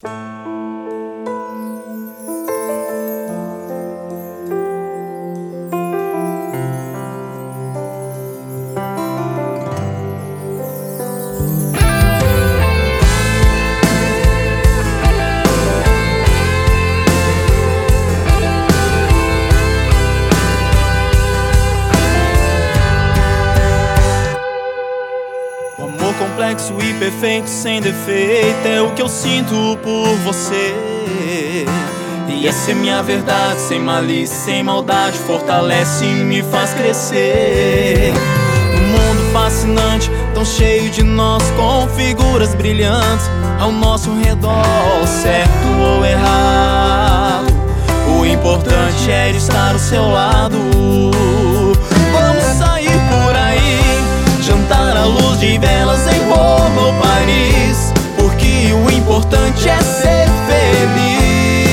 Complexo e perfeito, sem defeito, é o que eu sinto por você. E essa é minha verdade, sem malícia, sem maldade, fortalece e me faz crescer. Um mundo fascinante, tão cheio de nós, com figuras brilhantes ao nosso redor, certo ou errado, o importante é estar ao seu lado. Vamos sair por aí, jantar à luz de velas em Roma ou Paris, porque o importante é ser feliz,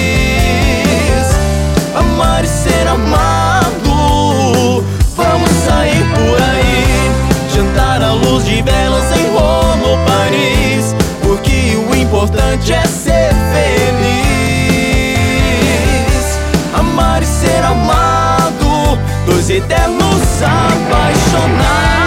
amar e ser amado. Vamos sair por aí, jantar à luz de velas em Roma ou Paris, porque o importante é ser feliz, amar e ser amado, dois eternos apaixonados.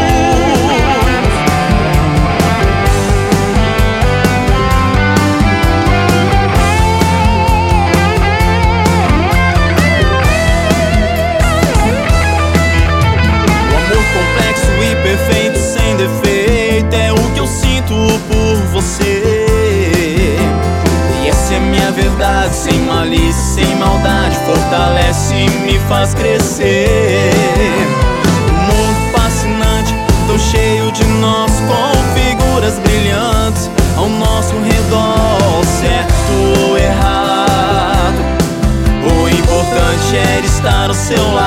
Perfeito, sem defeito, é o que eu sinto por você. E essa é minha verdade, sem malícia, sem maldade, fortalece e me faz crescer. Um mundo fascinante, tão cheio de nós, com figuras brilhantes ao nosso redor, certo ou errado, o importante é estar ao seu lado.